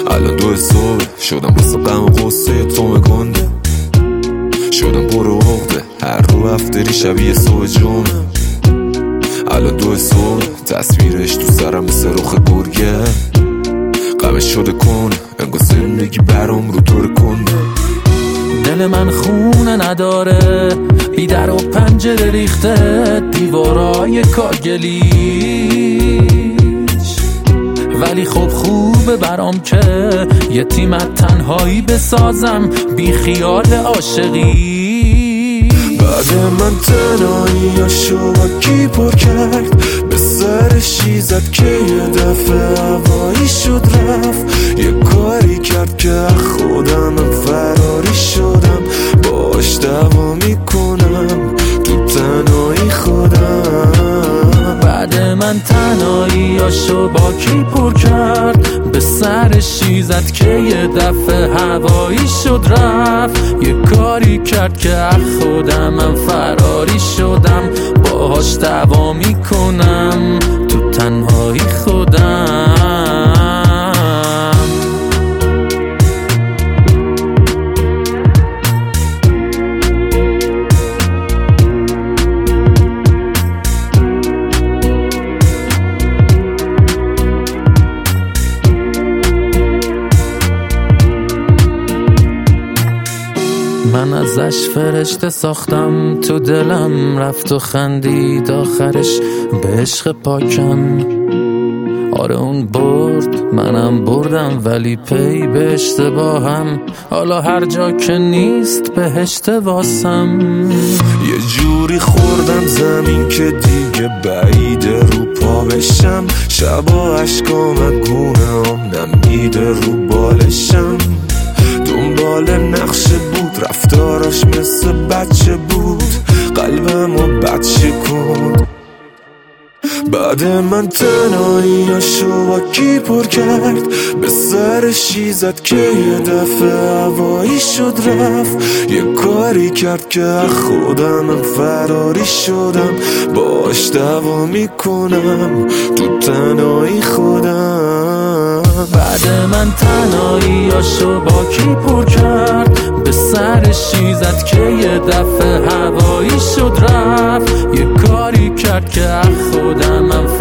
الان 2 صبح شدم واسه غم و غصه تو گنده، شدم برو عقده هر رو افتری شبیه صبح جمعه. الان 2 صبح تصویرش تو سرم مثل رخ گرگه، غمش شده کنه انگار زندگی برام رو طور کنده. دل من خونه نداره، بی در و پنجره ریخته دیوارای کاگلیش، ولی خب خوبه برام که یتیمت تنهایی بسازم بی خیال عاشقی. بعد من تنهاییاشو با کی پر کرد، به سرشی زد که یه دفعه هوایی شد رفت. یه کاری کرد که خودم فراری شدم، باش دعوا میکنم تو تنهایی خودم. بعد من تنهاییاشو با کی پر کرد، به سرشی زد که یه دفعه هوایی شد رفت. یه کاری کرد که خودم من فراری شدم، باهاش دعوا میکنم تو تنهایی خودم. من ازش فرشته ساختم، تو دلم رفت و خندید آخرش به عشق پاکم. آره اون برد منم بردم، ولی پی به اشتباهم، حالا هر جا که نیست بهشت واسم. یه جوری خوردم زمین که دیگه بعیده رو پا بشم، شبا عشقام گونه‌ام نمیده رو بالشم. دنبال نقشه بود رفتاراش مثل بچه بود، قلبمو بد شکند. بعد من تنهاییاشو با کی پر کرد، به سرشی زد که یه دفعه هوایی شد رفت. یه کاری کرد که خودم فراری شدم، باش دعوا میکنم تو تنهایی خودم. بعد من تنهاییاشو با کی پر کرد، به سرشی زد که یه دفعه هوایی شد رفت. یه کاری کرد که خودم